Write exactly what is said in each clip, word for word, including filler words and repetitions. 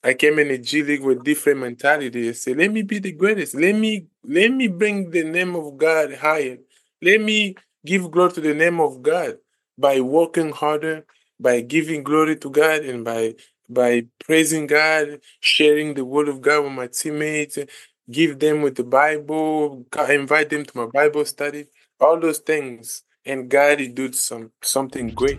I came in a G League with different mentality. I said, let me be the greatest. Let me let me bring the name of God higher. Let me give glory to the name of God by working harder, by giving glory to God, and by by praising God, sharing the word of God with my teammates, give them with the Bible, ca- invite them to my Bible study, all those things. And God, He did some something great.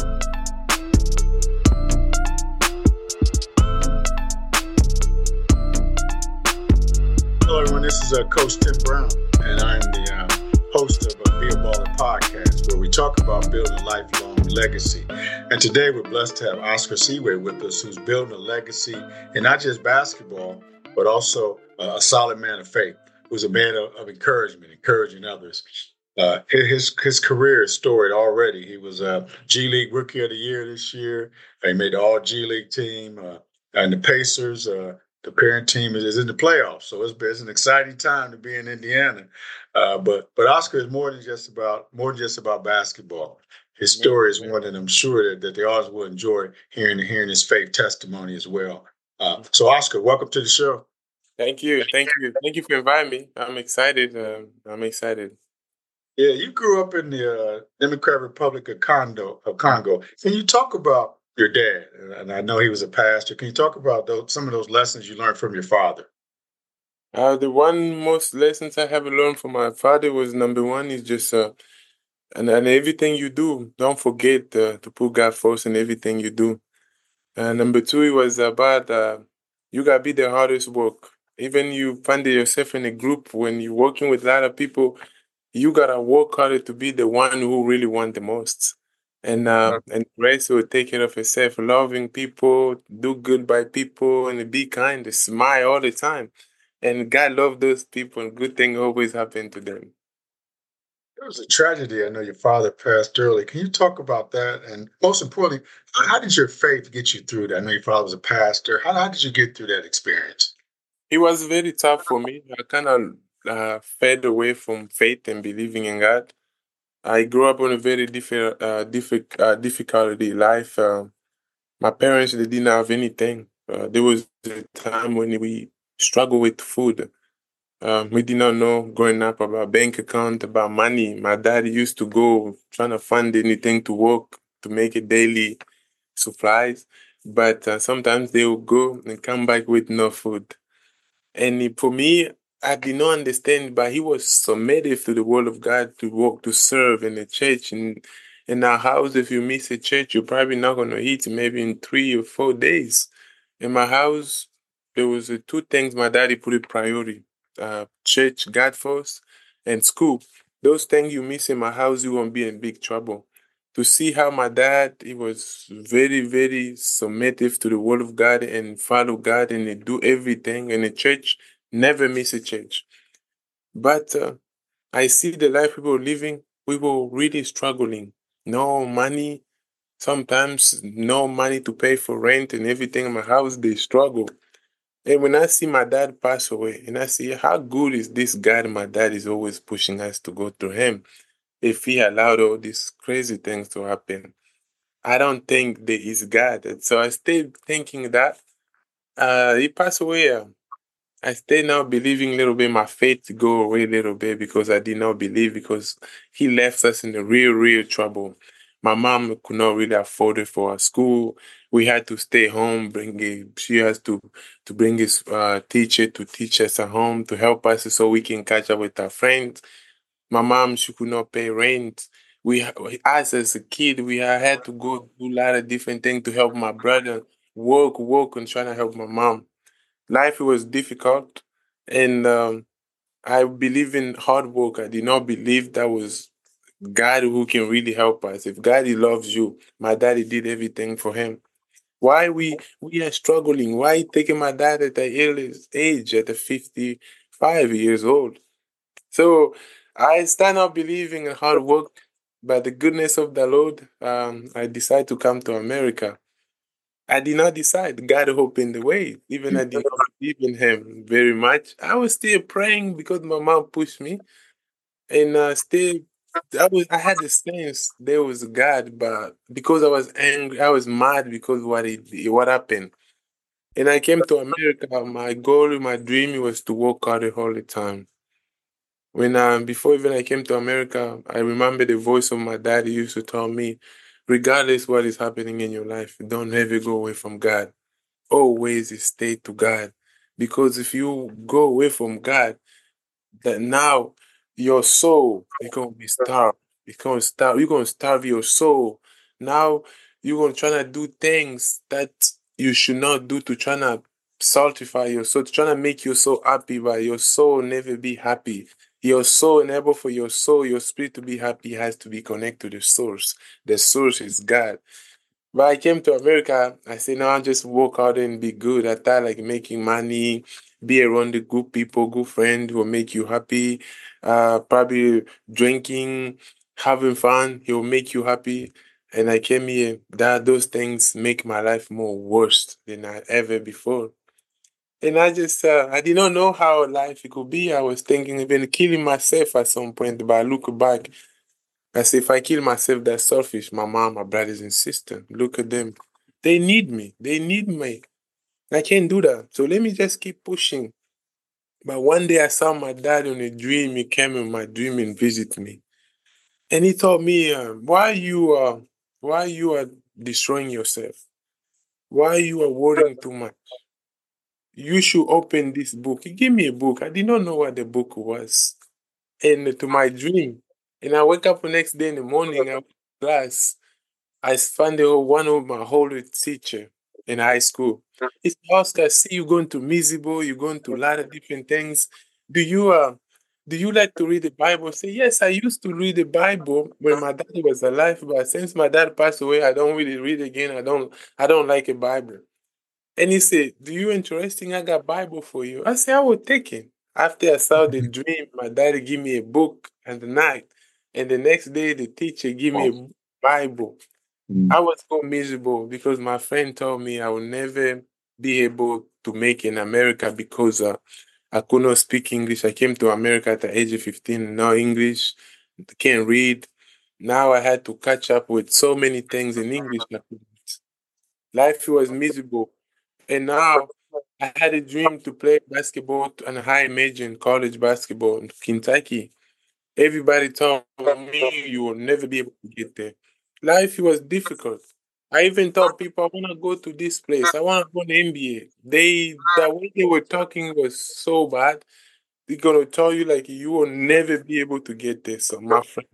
Hello, everyone. This is uh, Coach Tim Brown, and I'm the uh, host of uh, Be a Baller podcast, where we talk about building a lifelong legacy. And today we're blessed to have Oscar Seaway with us, who's building a legacy in not just basketball, but also uh, a solid man of faith, who's a man of, of encouragement, encouraging others. Uh, his his career is storied already. He was a G League Rookie of the Year this year. He made the All G League team, uh, and the Pacers. Uh, the parent team is, is in the playoffs, so it's, it's an exciting time to be in Indiana. Uh, but but Oscar is more than just about more than just about basketball. His Amen. story is one that I'm sure that, that the audience will enjoy hearing hearing his faith testimony as well. Uh, so Oscar, welcome to the show. Thank you, thank you, thank you for inviting me. I'm excited. Um, I'm excited. Yeah, you grew up in the uh, Democratic Republic of Congo. Of Congo. Can you talk about your dad? And I know he was a pastor. Can you talk about those, some of those lessons you learned from your father? Uh, the one most lessons I have learned from my father was number one is just uh, and and everything you do, don't forget uh, to put God first in everything you do. And number two, it was about uh, you gotta be the hardest work. Even you find yourself in a group when you're working with a lot of people, you gotta work harder to be the one who really want the most. And uh, and grace will take care of yourself, loving people, do good by people, and be kind, smile all the time. And God love those people, and good thing always happen to them. There was a tragedy. I know your father passed early. Can you talk about that? And most importantly, how, how did your faith get you through that? I know your father was a pastor. How, how did you get through that experience? It was very tough for me. I kind of uh, fed away from faith and believing in God. I grew up on a very different, uh, difficult, uh, difficulty life. Uh, my parents they didn't have anything. Uh, there was a time when we struggled with food. Um, we did not know growing up about bank account, about money. My dad used to go trying to find anything to work to make a daily supplies, but uh, sometimes they would go and come back with no food. And it- for me, I did not understand, but he was submissive to the word of God to work, to serve in the church. And in our house, if you miss a church, you're probably not going to eat maybe in three or four days. In my house, there was uh, two things my daddy put a priority. Uh, church, God first, and school. Those things you miss in my house, you won't be in big trouble. To see how my dad, he was very, very submissive to the word of God and follow God and he do everything in the church, never miss a church. But uh, I see the life we were living, we were really struggling. No money, sometimes no money to pay for rent and everything in my house, they struggle. And when I see my dad pass away, and I see how good is this God, my dad is always pushing us to go to him. If he allowed all these crazy things to happen, I don't think there is God. And so I stayed thinking that uh, he passed away. uh, I stay now believing a little bit. My faith go away a little bit because I did not believe because he left us in a real, real trouble. My mom could not really afford it for our school. We had to stay home. Bring a, she has to to bring his uh, teacher to teach us at home to help us so we can catch up with our friends. My mom she could not pay rent. We ha- us as a kid we ha- had to go do a lot of different things to help my brother work, work, and trying to help my mom. Life was difficult, and um, I believe in hard work. I did not believe that was God who can really help us. If God he loves you, my daddy did everything for him. Why we we are struggling? Why taking my dad at the earliest age, at the fifty-five years old? So I start not believing in hard work, by the goodness of the Lord. Um, I decide to come to America. I did not decide. God opened the way. Even I did not believe in Him very much. I was still praying because my mom pushed me, and uh, still, I was. I had the sense there was God, but because I was angry, I was mad because what it what happened. And I came to America. My goal, my dream was to work hard all the time. When um, before even I came to America, I remember the voice of my dad. He used to tell me, regardless what is happening in your life, don't ever go away from God. Always stay to God, because if you go away from God, that now your soul is gonna be starved. It's gonna starve. You're gonna starve your soul. Now you're gonna try to do things that you should not do to try to saltify your soul, to try to make your soul happy, but your soul never be happy. Your soul, enable for your soul, your spirit to be happy has to be connected to the source. The source is God. But I came to America, I said, no, I'll just work out and be good. I thought like making money, be around the good people, good friends who will make you happy. Uh, probably drinking, having fun, he will make you happy. And I came here, that those things make my life more worse than I ever before. And I just, uh, I did not know how life it could be. I was thinking even killing myself at some point, but I look back, I say, if I kill myself, that's selfish. My mom, my brothers and sisters, look at them. They need me. They need me. I can't do that. So let me just keep pushing. But one day I saw my dad in a dream. He came in my dream and visit me. And he told me, uh, why you uh, why you are destroying yourself? Why you are worrying too much? You should open this book. He gave me a book. I did not know what the book was. And to my dream. And I wake up the next day in the morning, I went to class. I found the, one of my older teacher in high school. He said, Oscar, I see you going to Mizibo, you're going to a lot of different things. Do you uh do you like to read the Bible? I say, yes, I used to read the Bible when my dad was alive, but since my dad passed away, I don't really read again. I don't I don't like a Bible. And he said, do you interesting? I got Bible for you. I said, I will take it. After I saw the dream, my daddy give me a book at the night. And the next day the teacher give me a Bible. I was so miserable because my friend told me I will never be able to make in America because uh, I could not speak English. I came to America at the age of fifteen, no English, can't read. Now I had to catch up with so many things in English. I couldn't. Life was miserable. And now I had a dream to play basketball and a high major in college basketball in Kentucky. Everybody told me you will never be able to get there. Life was difficult. I even told people I want to go to this place. I want to go to N B A. They the way they were talking was so bad. They're gonna tell you like you will never be able to get there, so my friend.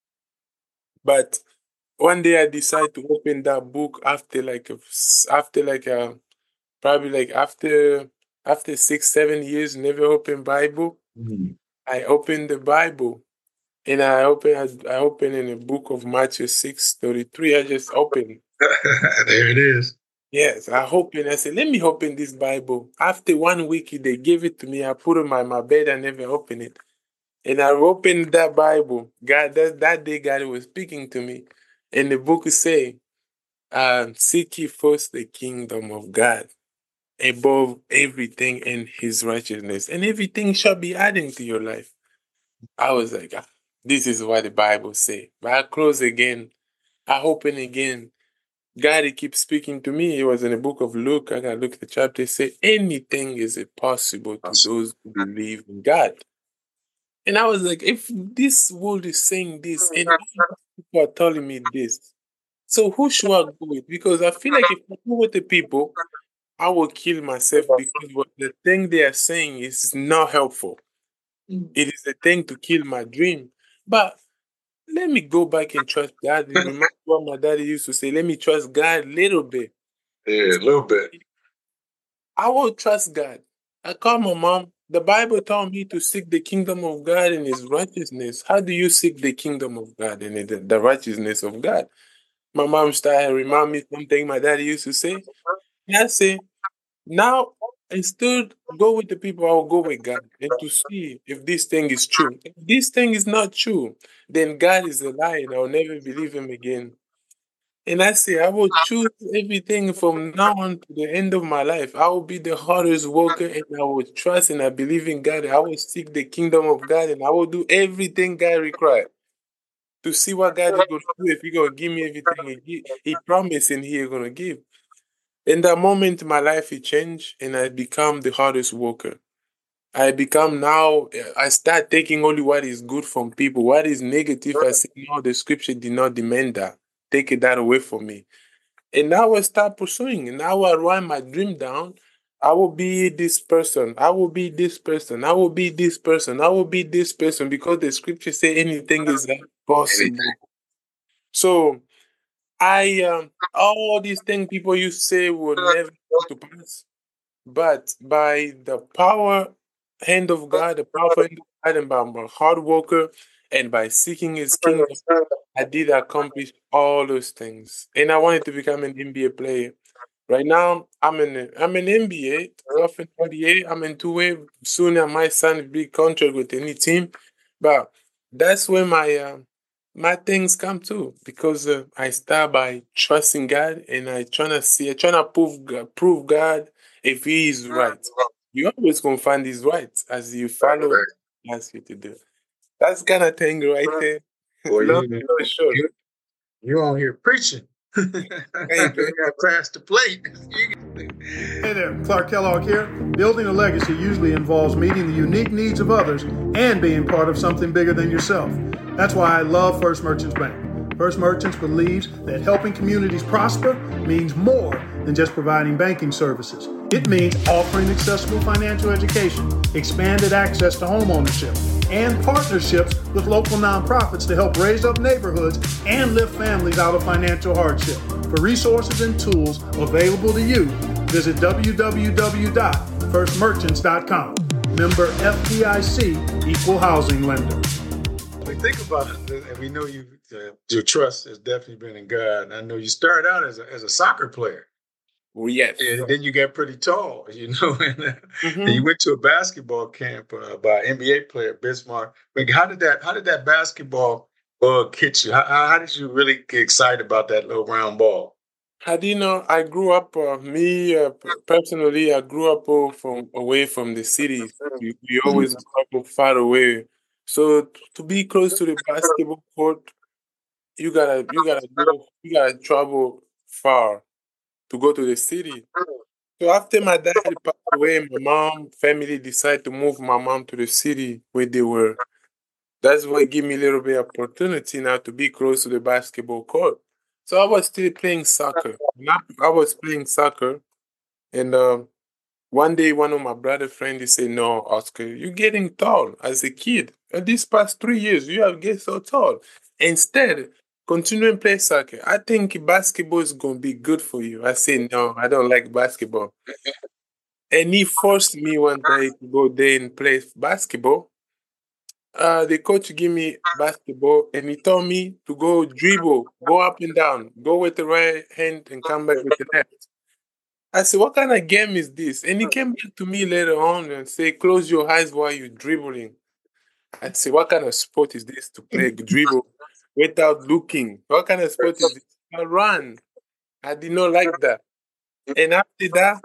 But one day I decided to open that book after like a, after like a probably like after after six seven years never opened Bible. Mm. I opened the Bible. And I open I, I open in the book of Matthew six thirty three. I just open. There it is. Yes, I open. I said, let me open this Bible. After one week, they gave it to me. I put it on my, my bed. I never opened it. And I opened that Bible. God, that, that day, God was speaking to me. And the book is saying, um, seek ye first the kingdom of God above everything and his righteousness. And everything shall be added to your life. I was like, ah, this is what the Bible say. But I close again. I open again. God, he keeps speaking to me. It was in the book of Luke. I got look at the chapter. It say, anything is possible to those who believe in God. And I was like, if this world is saying this, and people are telling me this, so who should I go with? Because I feel like if I go with the people, I will kill myself because what the thing they are saying is not helpful. It is a thing to kill my dream. But let me go back and trust God. It reminds me what my daddy used to say, let me trust God a little bit. Yeah, a little bit. I will trust God. I call my mom. The Bible told me to seek the kingdom of God and his righteousness. How do you seek the kingdom of God and the, the righteousness of God? My mom started remind me something my daddy used to say. And I say, now instead go with the people, I will go with God and to see if this thing is true. If this thing is not true, then God is a lie and I'll never believe him again. And I say, I will choose everything from now on to the end of my life. I will be the hardest worker and I will trust and I believe in God. I will seek the kingdom of God and I will do everything God requires to see what God is going to do. If He's going to give me everything He, gi- he promised and He is going to give. In that moment, my life it changed, and I become the hardest worker. I become now, I start taking only what is good from people. What is negative, I say, no, the scripture did not demand that. Take it that away from me. And now I start pursuing. And now I write my dream down. I will be this person. I will be this person. I will be this person. I will be this person because the scripture say anything is possible. So I um all these things people used to say will never come to pass. But by the power hand of God, the powerful hand of God, and by my hard worker, and by seeking His kingdom, I did accomplish all those things. And I wanted to become an N B A player. Right now, I'm in I'm in N B A, twelve and forty-eight. I'm in two way. Soon I might sign a big contract with any team. But that's where my uh, my things come to because uh, I start by trusting God and I trying to see, I trying to prove God, prove God if He is right. You always gonna find His right as you follow what He asks you to do. That's kind of thing right there. Boy, Long you, story short. you, you on here preaching. Thank you. You got past the plate. Hey there, Clark Kellogg here. Building a legacy usually involves meeting the unique needs of others and being part of something bigger than yourself. That's why I love First Merchants Bank. First Merchants believes that helping communities prosper means more than just providing banking services. It means offering accessible financial education, expanded access to homeownership, and partnerships with local nonprofits to help raise up neighborhoods and lift families out of financial hardship. For resources and tools available to you, visit w w w dot first merchants dot com. Member F D I C, Equal Housing Lender. We think about it, and we know you. Uh, your trust has definitely been in God. And I know you started out as a, as a soccer player. Well, yes. And then you got pretty tall, you know, and, uh, Mhm. and you went to a basketball camp uh, by an N B A player, Bismarck. Like, how did that? How did that basketball bug hit you? How, how did you really get excited about that little round ball? How do you know? I grew up, uh, me uh, p- personally, I grew up uh, from away from the city. We, we always grew up far away. So t- to be close to the basketball court, you gotta, you gotta go, you gotta travel far to go to the city. So after my dad passed away, my mom family decided to move my mom to the city where they were. That's what gave me a little bit of opportunity now to be close to the basketball court. So I was still playing soccer. And I, I was playing soccer, and um, one day one of my brother friends he said, "No, Oscar, you're getting tall as a kid. And these past three years, you have get so tall. Instead, continue and play soccer. I think basketball is gonna be good for you." I said, "No, I don't like basketball." And he forced me one day to go there and play basketball. Uh, the coach gave me basketball and he told me to go dribble, go up and down, go with the right hand and come back with the left. I said, "What kind of game is this?" And he came back to me later on and said, "Close your eyes while you're dribbling." I said, "What kind of sport is this to play dribble without looking? What kind of sport is this? I run." I did not like that. And after that,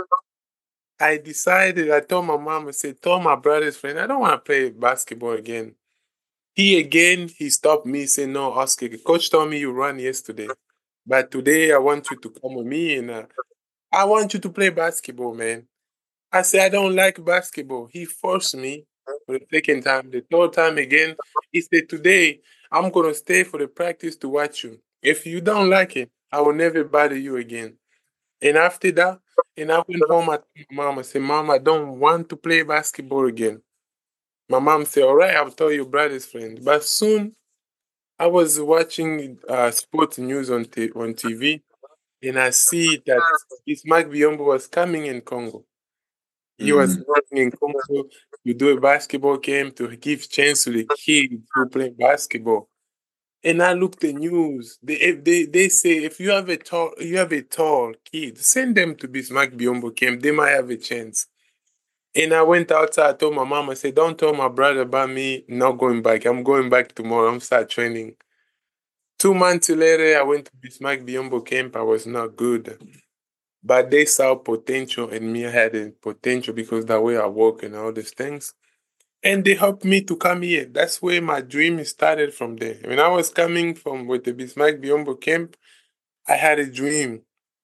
I decided, I told my mom, I said, told my brother's friend, I don't want to play basketball again. He again, he stopped me, saying, "No, Oscar, the coach told me you run yesterday. But today I want you to come with me and uh, I want you to play basketball, man." I said, "I don't like basketball." He forced me for the second time. The third time again, he said, "Today I'm going to stay for the practice to watch you. If you don't like it, I will never bother you again." And after that, and I went home, I told my mom, I said, "Mom, I don't want to play basketball again." My mom said, "All right, I'll tell your brother's friend." But soon, I was watching uh, sports news on t- on T V, and I see that Ismack Biombo was coming in Congo. He was Mhm. working in Congo to do a basketball game to give chance to the kids who play basketball. And I looked the news. They if they they say if you have a tall you have a tall kid, send them to Bismarck Biombo camp. They might have a chance. And I went outside. I told my mom, I said, "Don't tell my brother about me not going back. I'm going back tomorrow. I'm start training." Two months later, I went to Bismarck Biombo camp. I was not good. But they saw potential in me. I had a potential because the way I work and all these things. And they helped me to come here. That's where my dream started from there. When I was coming from with the Bismarck Biombo camp, I had a dream.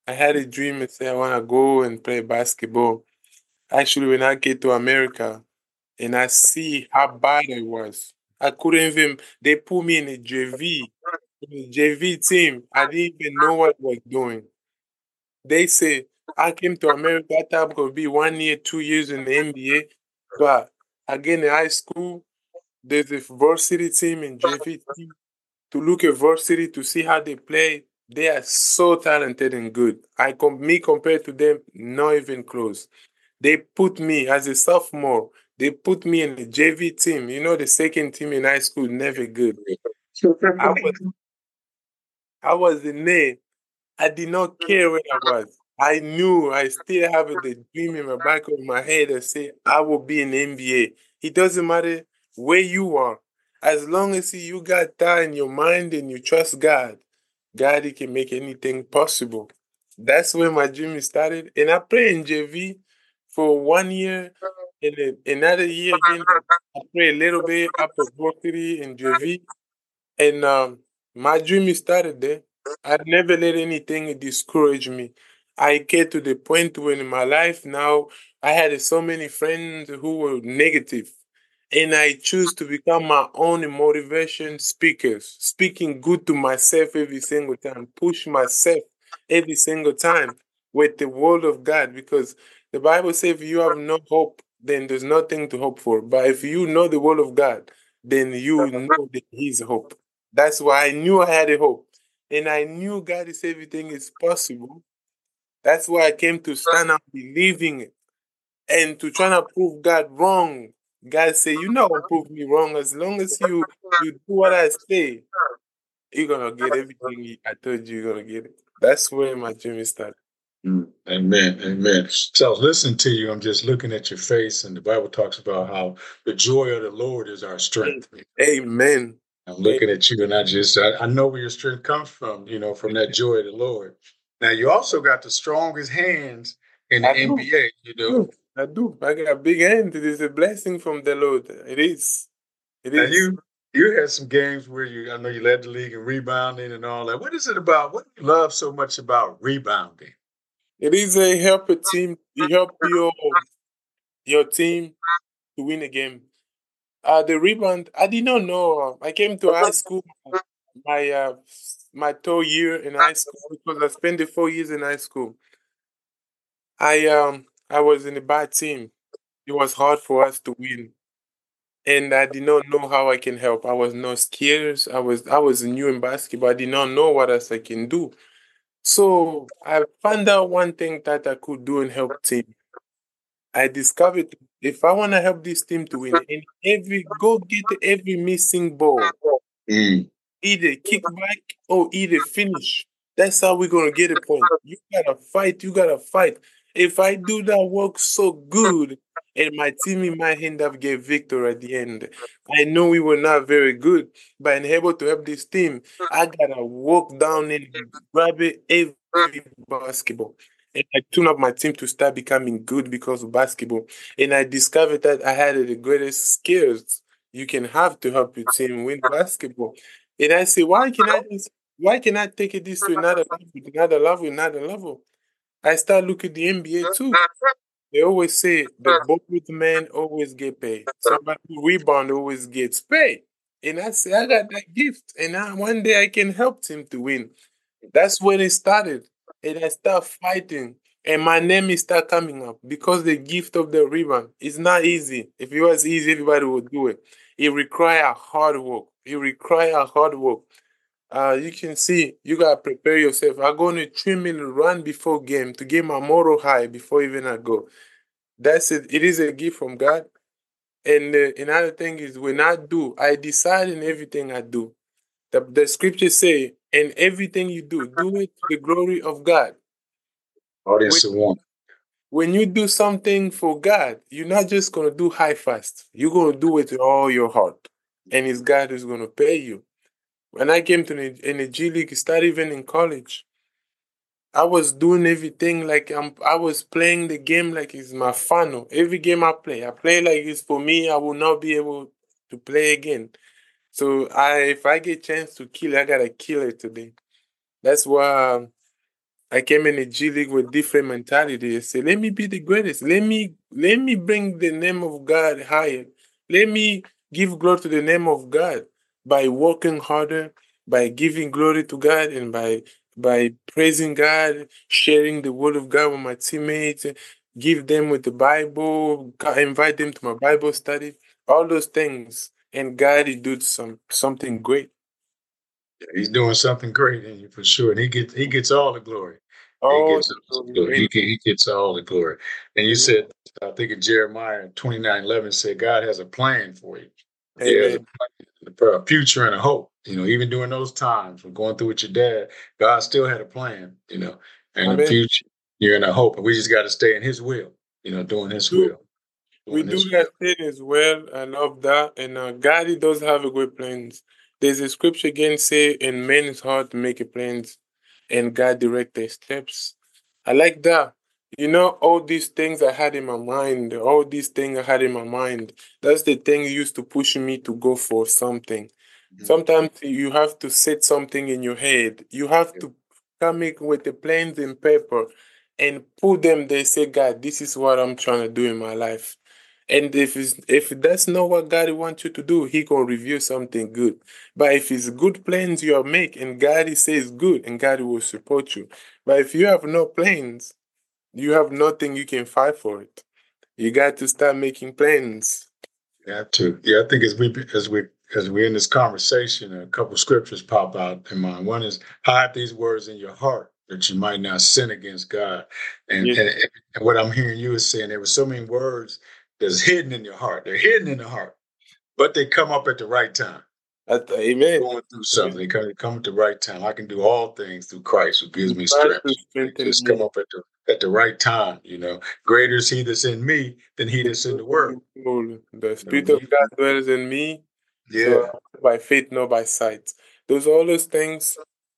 I had a dream and say I want to go and play basketball. Actually, when I get to America and I see how bad I was, I couldn't even. They put me in a J V, in a J V team. I didn't even know what I was doing. They say I came to America. I thought I could be one year, two years in the N B A, but again in high school, there's a varsity team and J V team. To look at varsity to see how they play, they are so talented and good. I com- me compared to them, not even close. They put me as a sophomore. They put me in the J V team. You know, the second team in high school, never good. I was I was in there. I did not care where I was. I knew I still have the dream in the back of my head that say I will be in the N B A. It doesn't matter where you are. As long as you got that in your mind and you trust God, God he can make anything possible. That's where my dream started. And I played in J V for one year and then another year again. I played a little bit upper varsity in J V. And um, my dream started there. I never let anything discourage me. I get to the point when in my life now I had so many friends who were negative, and I choose to become my own motivation speakers, speaking good to myself every single time, push myself every single time with the word of God, because the Bible says if you have no hope, then there's nothing to hope for. But if you know the word of God, then you know that His hope. That's why I knew I had a hope. And I knew God is everything is possible. That's why I came to stand up believing it and to try to prove God wrong. God said, you're not gonna prove me wrong. As long as you you do what I say, you're gonna get everything I told you you're gonna get it. That's where my journey started. Mm, amen. Amen. So I was listening to you. I'm just looking at your face, and the Bible talks about how the joy of the Lord is our strength. Amen. I'm looking at you, and I just I, I know where your strength comes from. You know, from that joy of the Lord. Now you also got the strongest hands in the I do. N B A. You know, I do. I got a big hand. It is a blessing from the Lord. It is. It now is. you you had some games where you I know you led the league in rebounding and all that. What is it about? What do you love so much about rebounding? It is a help a team. You help your your team to win a game. Uh, the rebound. I did not know. I came to high school my uh, my third year in high school because I spent the four years in high school. I um I was in a bad team. It was hard for us to win, and I did not know how I can help. I was not scared. I was I was new in basketball. I did not know what else I can do. So I found out one thing that I could do and help team. I discovered if I want to help this team to win, and every go get every missing ball, Mm. either kick back or either finish. That's how we're gonna get a point. You gotta fight. You gotta fight. If I do that work so good, and my team might end up get victory at the end. I know we were not very good, but I'm able to help this team. I gotta walk down and grab it every basketball. And I tune up my team to start becoming good because of basketball. And I discovered that I had the greatest skills you can have to help your team win basketball. And I say, why can I just, why can I take it this to another level, another level, another level? I start looking at the N B A too. They always say the bold man always get paid. Somebody who rebound always gets paid. And I say, I got that gift. And I, one day I can help him to win. That's when it started. And I start fighting. And my name is start coming up because the gift of the rebound is not easy. If it was easy, everybody would do it. It require hard work. It require hard work. Uh, you can see you gotta prepare yourself. I go on a three minute run before game to get my moral high before even I go. That's it. It is a gift from God. And uh, another thing is when I do, I decide in everything I do. The, the scriptures say, "In everything you do, do it to the glory of God." When, Audience of one. when you do something for God, you're not just gonna do high fast. You're gonna do it with all your heart, and it's God who's gonna pay you. When I came to the, in the G League, started even in college, I was doing everything like I'm. I was playing the game like it's my funnel. Every game I play, I play like it's for me. I will not be able to play again. So I, if I get chance to kill, I gotta kill it today. That's why I came in a G League with different mentality. I said, let me be the greatest. Let me let me bring the name of God higher. Let me give glory to the name of God by working harder, by giving glory to God, and by by praising God, sharing the word of God with my teammates, give them with the Bible, invite them to my Bible study, all those things. And God is doing some something great. He's doing something great in you for sure, and he gets he gets all the glory. He Oh, gets all the glory. He, get- he gets all the glory. And you amen. said, I think in Jeremiah twenty nine eleven said God has a plan for you. He has a Amen. plan for a future and a hope. You know, even during those times when going through with your dad, God still had a plan. You know, and a Amen. future, you're in a hope, and we just got to stay in His will. You know, doing His Do will, we doing do His will. that thing as well? I love that. And uh, God, He does have a great plans. There's a scripture again say, "In man's heart make a plans, and God direct their steps." I like that. You know, all these things I had in my mind, all these things I had in my mind. That's the thing used to push me to go for something. Mhm. Sometimes you have to set something in your head. You have to come in with the plans and paper and put them there. Say, God, this is what I'm trying to do in my life. And if it's, if that's not what God wants you to do, He gonna reveal something good. But if it's good plans you are making, and God says good, and God will support you. But if you have no plans, you have nothing you can fight for it. You got to start making plans. You have to. Yeah, I think as we as we as we're in this conversation, a couple scriptures pop out in mind. One is hide these words in your heart that you might not sin against God. And Yes. and, and what I'm hearing you is saying there were so many words that's hidden in your heart. They're hidden in the heart, but they come up at the right time. At- Amen. Going through something, they come, they come at the right time. I can do all things through Christ who gives me God strength. to They strengthen just come me. up at the at the right time. You know, greater is He that's in me than He The that's in the world. the You know, Spirit of you, God dwells in me. So yeah. by faith, not by sight. Those all those things.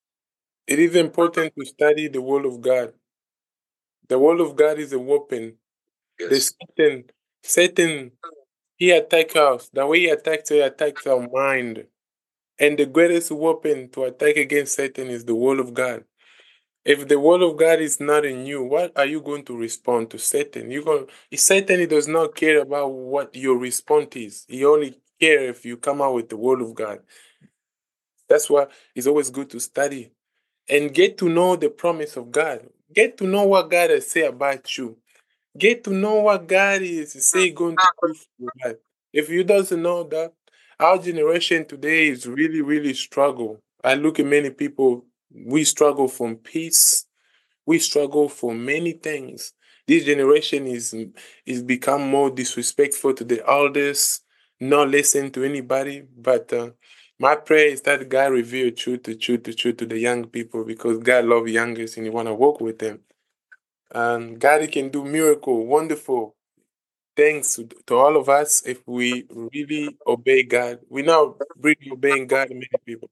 It is important to study the Word of God. The Word of God is a weapon. The Yes. Satan, Satan, he attacks us. The way he attacks, he attacks our mind. And the greatest weapon to attack against Satan is the Word of God. If the Word of God is not in you, what are you going to respond to Satan? You going Satan he does not care about what your response is. He only care if you come out with the Word of God. That's why it's always good to study and get to know the promise of God. Get to know what God has said about you. Get to know what God is say going to do for you. Like, if you doesn't know that, our generation today is really, really struggle. I look at many people, we struggle from peace. We struggle for many things. This generation is is become more disrespectful to the elders, not listen to anybody. But uh, my prayer is that God reveal truth, the truth, the truth to the young people because God love youngest and He want to work with them. And God can do miracle, wonderful things to, to all of us if we really obey God. We now really obeying God to many people.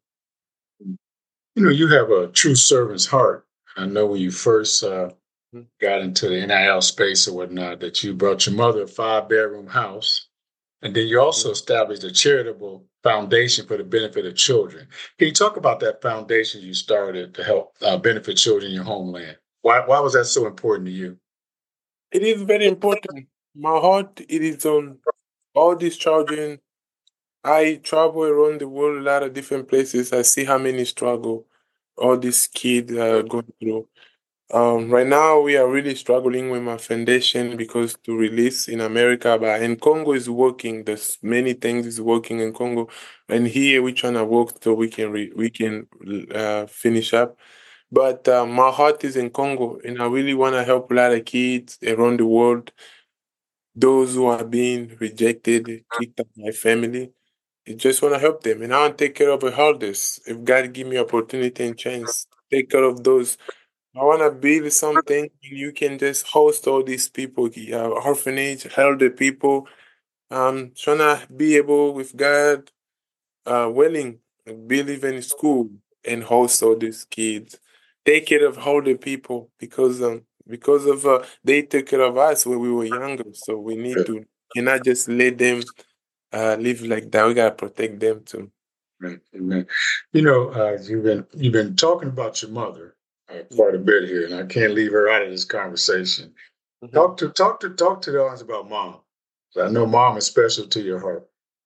You know, you have a true servant's heart. I know when you first uh, Mhm. got into the N I L space or whatnot, that you brought your mother a five bedroom house. And then you also established a charitable foundation for the benefit of children. Can you talk about that foundation you started to help uh, benefit children in your homeland? Why, why was that so important to you? It is very important. My heart it is on all these children. I travel around the world, a lot of different places. I see how many struggle all these kids are going through. Um, right now, we are really struggling with my foundation because to release in America, but in Congo is working. There's many things is working in Congo, and here we're trying to work so we can re- we can uh, finish up. But uh, my heart is in Congo, and I really want to help a lot of kids around the world. Those who are being rejected, kicked out of my family. I just want to help them, and I want to take care of the elders. If God give me opportunity and chance, take care of those. I want to build something and you can just host all these people, uh, orphanage, elder people. Um, trying to be able with God, uh, willing, build even school and host all these kids. Take care of older people because um because of uh, they took care of us when we were younger. So we need to cannot just let them uh live like that. We gotta protect them too. Right, amen. You know, uh, you've been you've been talking about your mother, uh, quite a bit here, and I can't leave her out of this conversation. Mhm. Talk to talk to talk to the audience about mom. I know mom is special to your heart.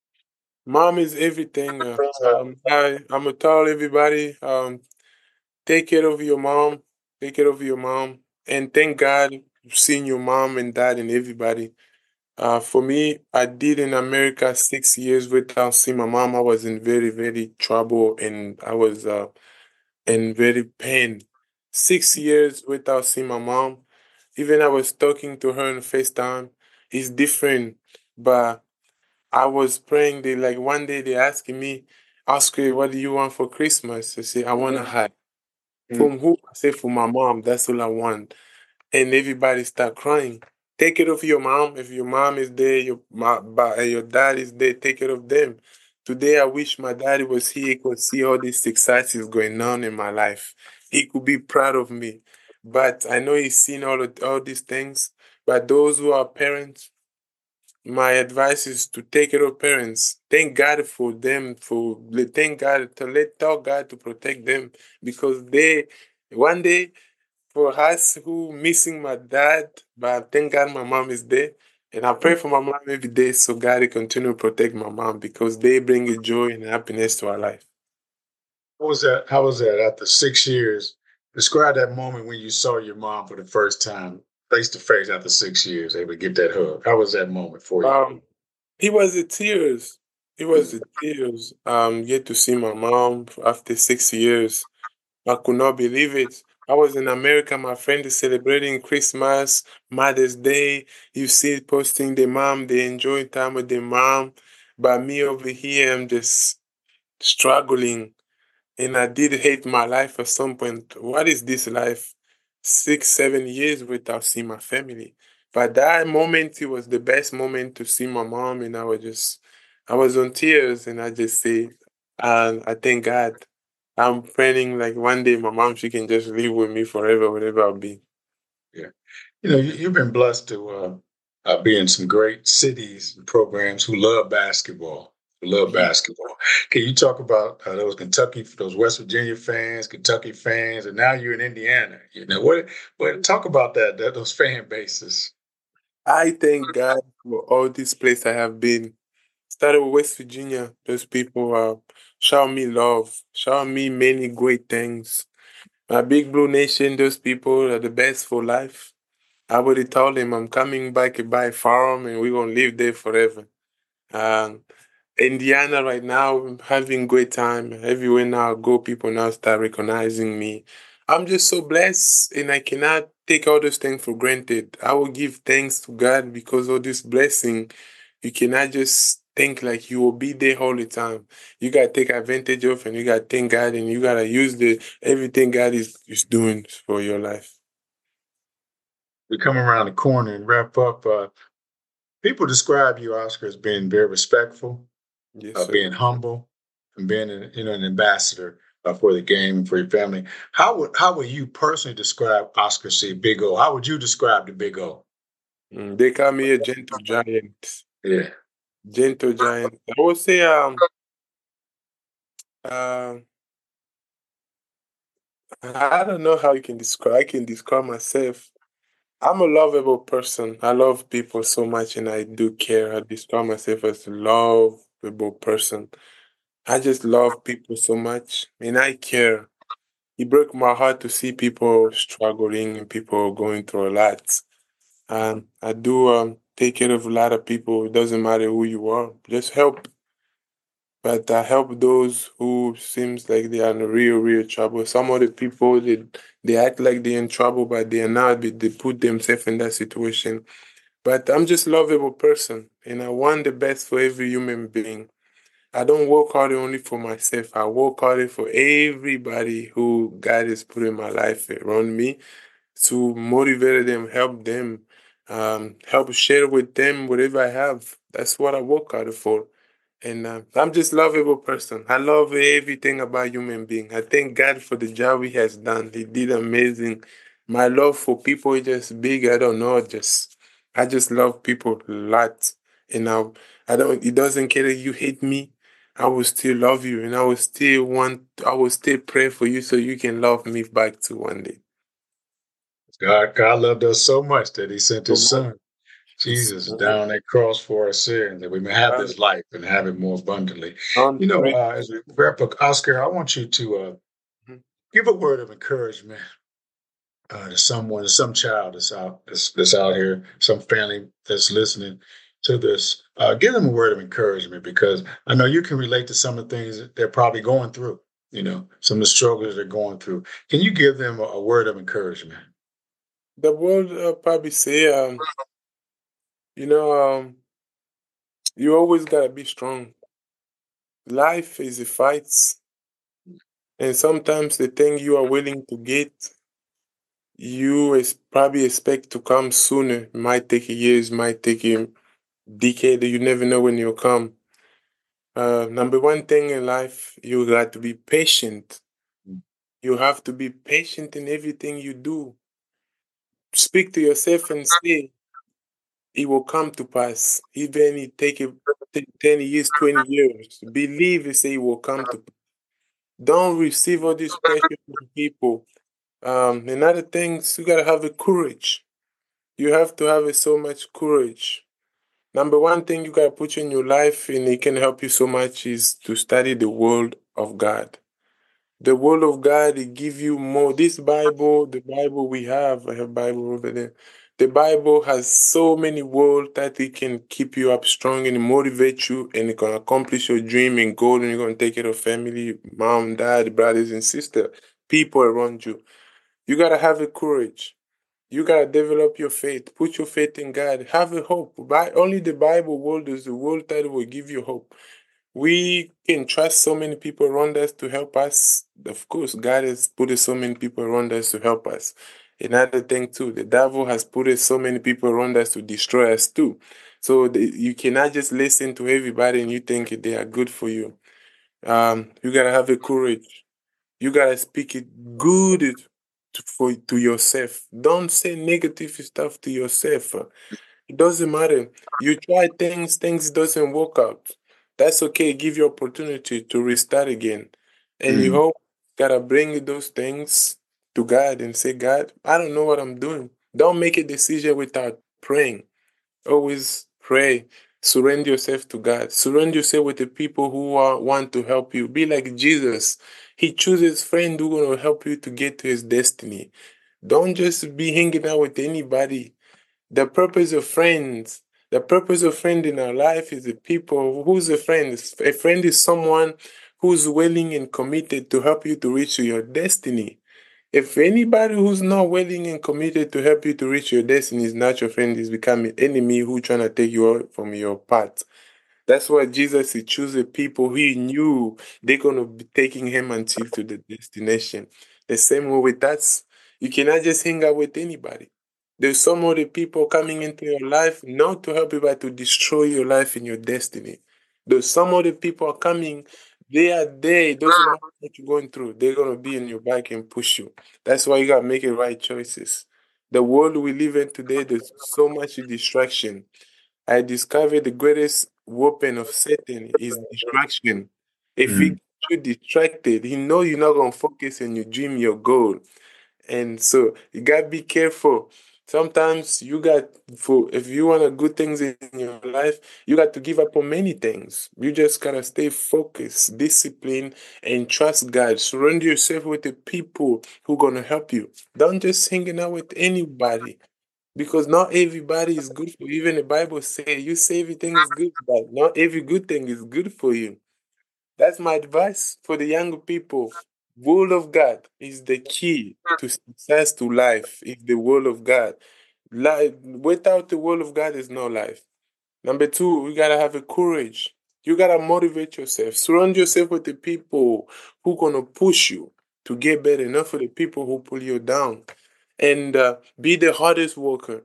Mom is everything. Uh, um, I I'm gonna tell everybody, um, take care of your mom. Take care of your mom, and thank God seeing your mom and dad and everybody. Uh, for me, I did in America six years without seeing my mom. I was in very, very trouble, and I was uh, in very pain. Six years without seeing my mom. Even I was talking to her on FaceTime. It's different, but I was praying. They like one day they asking me, Oscar, what do you want for Christmas? I say I want a hat. From who? I say for my mom. That's all I want, and everybody start crying. Take care of your mom. If your mom is there, your ma, ba, and your dad is there, take care of them. Today, I wish my daddy was here. He could see all these successes going on in my life. He could be proud of me. But I know he's seen all of all these things. But those who are parents, my advice is to take care of parents. Thank God for them. For thank God to let tell God to protect them because they one day for us who missing my dad, but thank God my mom is there. And I pray for my mom every day so God will continue to protect my mom because they bring a joy and happiness to our life. How was that? How was that after six years? Describe that moment when you saw your mom for the first time, face to face after six years, able to get that hug. How was that moment for you? Um, he was in tears. He was in tears. Um, get to see my mom after six years. I could not believe it. I was in America. My friend is celebrating Christmas, Mother's Day. You see it posting the mom. They enjoy time with the mom. But me over here, I'm just struggling. And I did hate my life at some point. What is this life? Six, seven years without seeing my family. But that moment, it was the best moment to see my mom. And I was just, I was on tears. And I just say, uh, I thank God. I'm praying like one day my mom, she can just live with me forever, wherever I'll be. Yeah. You know, you, you've been blessed to uh, uh, be in some great cities and programs who love basketball, who love Mhm. basketball. Can you talk about uh, those Kentucky, those West Virginia fans, Kentucky fans, and now you're in Indiana? You know, what? What? Talk about that, that those fan bases. I thank God for all these places I have been. Started with West Virginia. Those people uh, show me love, show me many great things. My Big Blue Nation, those people are the best for life. I already told them I'm coming back to buy a farm and we're gonna live there forever. Um, Indiana right now, I'm having great time. Everywhere now I go, people now start recognizing me. I'm just so blessed and I cannot take all those things for granted. I will give thanks to God because of this blessing. You cannot just think like you will be there all the time. You gotta take advantage of and you gotta thank God and you gotta use the everything God is, is doing for your life. We come around the corner and wrap up. Uh, people describe you, Oscar, as being very respectful, Yes, uh, sir. being humble, and being an, you know, an ambassador uh, for the game and for your family. How would how would you personally describe Oscar C. Big O? How would you describe the Big O? Mm, they call me a gentle giant. Yeah. Gentle giant. I would say um uh I don't know how you can describe I can describe myself. I'm a lovable person. I love people so much and I do care. I describe myself as a lovable person. I just love people so much and I care. It broke my heart to see people struggling and people going through a lot. Um, I do um, take care of a lot of people. It doesn't matter who you are. Just help. But I help those who seems like they are in real, real trouble. Some of the people they they act like they're in trouble, but they are not. But they put themselves in that situation. But I'm just a lovable person, and I want the best for every human being. I don't work hard only for myself. I work hard for everybody who God has put in my life around me to motivate them, help them, um, help share with them whatever I have. That's what I work hard for. And uh, I'm just lovable person. I love everything about human being. I thank God for the job He has done. He did amazing. My love for people is just big. I don't know. Just I just love people a lot. And I, I don't. It doesn't care if you hate me. I will still love you, and I will still want, I will still pray for you so you can love me back too one day. God, God loved us so much that He sent So His much. Son, It's Jesus, down that cross for our sins, that we may have this life and have it more abundantly. don't You know, pray. uh, as we wrap up, Oscar, I want you to uh, give a word of encouragement uh, to someone, to some child that's out that's, that's out here, some family that's listening to this. Uh, give them a word of encouragement because I know you can relate to some of the things that they're probably going through. You know, some of the struggles they're going through. Can you give them a, a word of encouragement? The world uh, probably say, um, you know, um, you always gotta be strong. Life is a fight, and sometimes the thing you are willing to get, you is probably expect to come sooner. It might take years, might take a decade. You never know when you'll come. Uh, number one thing in life, you got to be patient. You have to be patient in everything you do. Speak to yourself and say, it will come to pass. Even it take a, take ten years, twenty years. Believe and say it will come to pass. Don't receive all this pressure from people. Um, another thing, you gotta have a courage. You have to have a, so much courage. Number one thing you gotta put in your life and it can help you so much is to study the word of God. The word of God, it give you more. This Bible, the Bible we have, I have Bible over there. The Bible has so many words that it can keep you up strong and motivate you and it can accomplish your dream and goal and you're going to take care of family, mom, dad, brothers and sister, people around you. You got to have a courage. You got to develop your faith. Put your faith in God. Have a hope. By, only the Bible word is the word that will give you hope. We can trust so many people around us to help us. Of course, God has put so many people around us to help us. Another thing too, the devil has put so many people around us to destroy us too. So the, you cannot just listen to everybody and you think they are good for you. Um, you gotta have a courage. You gotta speak it good to, for to yourself. Don't say negative stuff to yourself. It doesn't matter. You try things, things doesn't work out. That's okay. Give you opportunity to restart again. And you Mm, hope gotta bring those things to God and say, God, I don't know what I'm doing. Don't make a decision without praying. Always pray. Surrender yourself to God. Surrender yourself with the people who are, want to help you. Be like Jesus. He chooses friends who are going to help you to get to his destiny. Don't just be hanging out with anybody. The purpose of friends, the purpose of friend in our life is the people. Who's a friend? A friend is someone who's willing and committed to help you to reach your destiny. If anybody who's not willing and committed to help you to reach your destiny is not your friend, is becoming enemy who trying to take you out from your path. That's why Jesus he chooses people he knew they're gonna be taking him until to the destination. The same way with us, you cannot just hang out with anybody. There's some other people coming into your life not to help you but to destroy your life and your destiny. There's some other people are coming, they are there. It doesn't matter what you're going through, they're gonna be in your back and push you. That's why you gotta make the right choices. The world we live in today, there's so much distraction. I discovered the greatest weapon of Satan is distraction. If he mm. gets you distracted, he know you're not gonna focus on your dream, your goal. And so you gotta be careful. Sometimes you got for if you want a good things in your life, you got to give up on many things. You just gotta stay focused, disciplined, and trust God. Surround yourself with the people who gonna help you. Don't just hanging out with anybody. Because not everybody is good for you. Even the Bible say you say everything is good, but not every good thing is good for you. That's my advice for the young people. Word of God is the key to success to life. Is the word of God. Life without the word of God is no life. Number two, you gotta have a courage. You gotta motivate yourself. Surround yourself with the people who gonna push you to get better, not for the people who pull you down. And uh, be the hardest worker.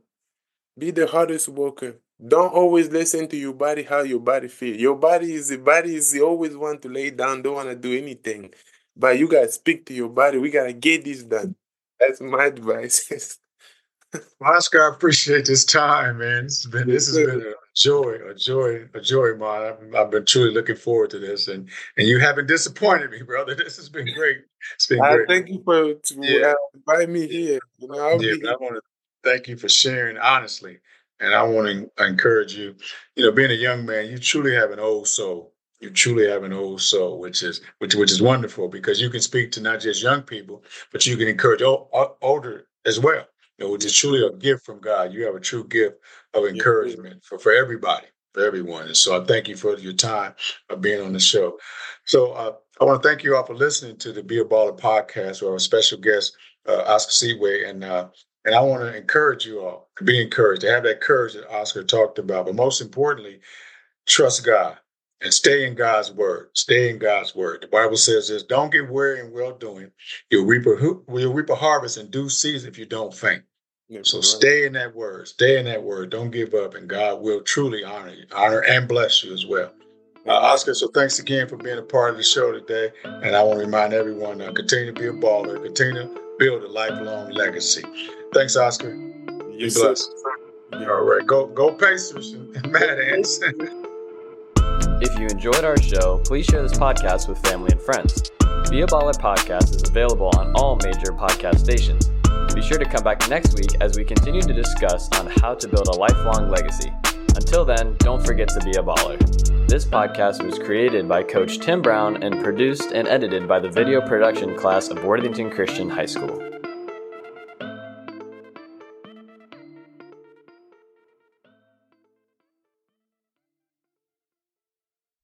Be the hardest worker. Don't always listen to your body how your body feel. Your body is the body is the always want to lay down, don't want to do anything. But you gotta speak to your body. We gotta get this done. That's my advice. Well, Oscar, I appreciate this time, man. This has been Yes, this has been sir. a joy, a joy, a joy, man. I've, I've been truly looking forward to this, and and you haven't disappointed me, brother. This has been great. It's been I great. thank you for to Yeah. uh, invite me here. You know, I'll Yeah, be but I want to thank you for sharing honestly, and I want to encourage you. You know, being a young man, you truly have an old soul. You truly have an old soul, which is which which is wonderful because you can speak to not just young people, but you can encourage o- o- older as well. You know, which is truly a gift from God. You have a true gift of Yes, sir. encouragement for for everybody, for everyone. And so I thank you for your time of being on the show. So uh, I want to thank you all for listening to the Be a Baller podcast with our special guest, uh, Oscar Seaway, and uh, and I want to encourage you all to be encouraged, to have that courage that Oscar talked about, but most importantly, trust God and stay in God's word. Stay in God's word. The Bible says this: "Don't get weary in well doing. You'll reap a you'll reap a harvest in due season if you don't faint." Yes, So right. stay in that word. Stay in that word. Don't give up, and God will truly honor you, honor and bless you as well. Uh, Amen. Oscar, so thanks again for being a part of the show today. And I want to remind everyone, uh, continue to be a baller, continue to build a lifelong legacy. Thanks, Oscar. Be Yes, sir. blessed. Yeah. All right, go go Pacers and, and Mad Ants. If you enjoyed our show, please share this podcast with family and friends. Be a Baller Podcast is available on all major podcast stations. Be sure to come back next week as we continue to discuss on how to build a lifelong legacy. Until then, don't forget to be a baller. This podcast was created by Coach Tim Brown and produced and edited by the video production class of Worthington Christian High School.